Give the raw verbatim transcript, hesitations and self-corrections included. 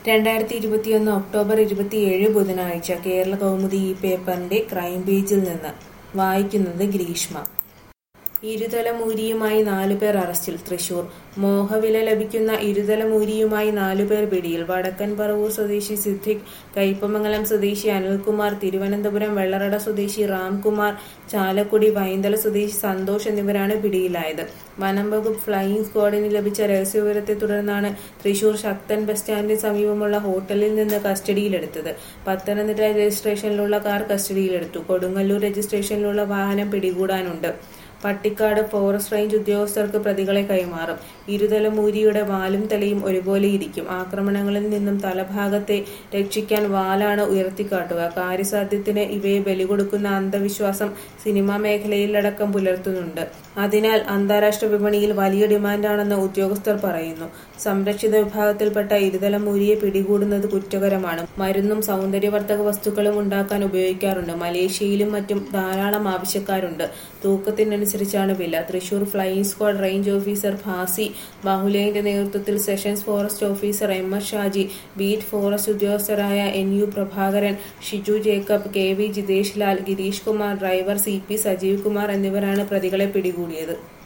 രണ്ടായിരത്തി ഇരുപത്തിയൊന്ന് ഒക്ടോബർ ഇരുപത്തിയേഴ് ബുധനാഴ്ച കേരള കൗമുദി ഈ പേപ്പറിന്റെ ക്രൈം പേജിൽ നിന്ന് വായിക്കുന്നത് ഗ്രീഷ്മ. ഇരുതലമൂരിയുമായി നാലുപേർ അറസ്റ്റിൽ. തൃശൂർ. മോഹവില ലഭിക്കുന്ന ഇരുതലമൂരിയുമായി നാലുപേർ പിടിയിൽ. വടക്കൻ പറവൂർ സ്വദേശി സിദ്ദിഖ്, കയ്പമംഗലം സ്വദേശി അനിൽകുമാർ, തിരുവനന്തപുരം വെള്ളറട സ്വദേശി റാംകുമാർ, ചാലക്കുടി വൈന്തല സ്വദേശി സന്തോഷ് എന്നിവരാണ് പിടിയിലായത്. വനം വകുപ്പ് ഫ്ലൈയിംഗ് സ്ക്വാഡിന് ലഭിച്ച രഹസ്യവിവരത്തെ തുടർന്നാണ് തൃശൂർ ശക്തൻ ബസ് സ്റ്റാൻഡിന് സമീപമുള്ള ഹോട്ടലിൽ നിന്ന് കസ്റ്റഡിയിലെടുത്തത്. പത്തനംതിട്ട രജിസ്ട്രേഷനിലുള്ള കാർ കസ്റ്റഡിയിലെടുത്തു. കൊടുങ്ങല്ലൂർ രജിസ്ട്രേഷനിലുള്ള വാഹനം പിടികൂടാനുണ്ട്. പട്ടിക്കാട് ഫോറസ്റ്റ് റേഞ്ച് ഉദ്യോഗസ്ഥർക്ക് പ്രതികളെ കൈമാറും. ഇരുതലമൂരിയുടെ വാലും തലയും ഒരുപോലെ ഇരിക്കും. ആക്രമണങ്ങളിൽ നിന്നും തലഭാഗത്തെ രക്ഷിക്കാൻ വാലാണ് ഉയർത്തിക്കാട്ടുക. കാര്യസാധ്യത്തിന് ഇവയെ ബലികൊടുക്കുന്ന അന്ധവിശ്വാസം സിനിമാ മേഖലയിലടക്കം പുലർത്തുന്നുണ്ട്. അതിനാൽ അന്താരാഷ്ട്ര വിപണിയിൽ വലിയ ഡിമാൻഡാണെന്ന് ഉദ്യോഗസ്ഥർ പറയുന്നു. സംരക്ഷിത വിഭാഗത്തിൽപ്പെട്ട ഇരുതലമൂരിയെ പിടികൂടുന്നത് കുറ്റകരമാണ്. മരുന്നും സൗന്ദര്യവർദ്ധക വസ്തുക്കളും ഉണ്ടാക്കാൻ ഉപയോഗിക്കാറുണ്ട്. മലേഷ്യയിലും മറ്റും ധാരാളം ആവശ്യക്കാരുണ്ട്. തൂക്കത്തിനനുസരിച്ചാണ് വില. Thrissur flying squad range officer Bhasi ബാഹുലേന്റെ നേതൃത്വത്തിൽ section forest officer M S Shaji, beat forest ഉദ്യോഗസ്ഥരായ N U Prabhakaran, Shiju Jacob, K V Jitesh Lal, Girish Kumar, driver C P Sajeev Kumar എന്നിവരാണ് പ്രതികളെ പിടികൂടിയത്.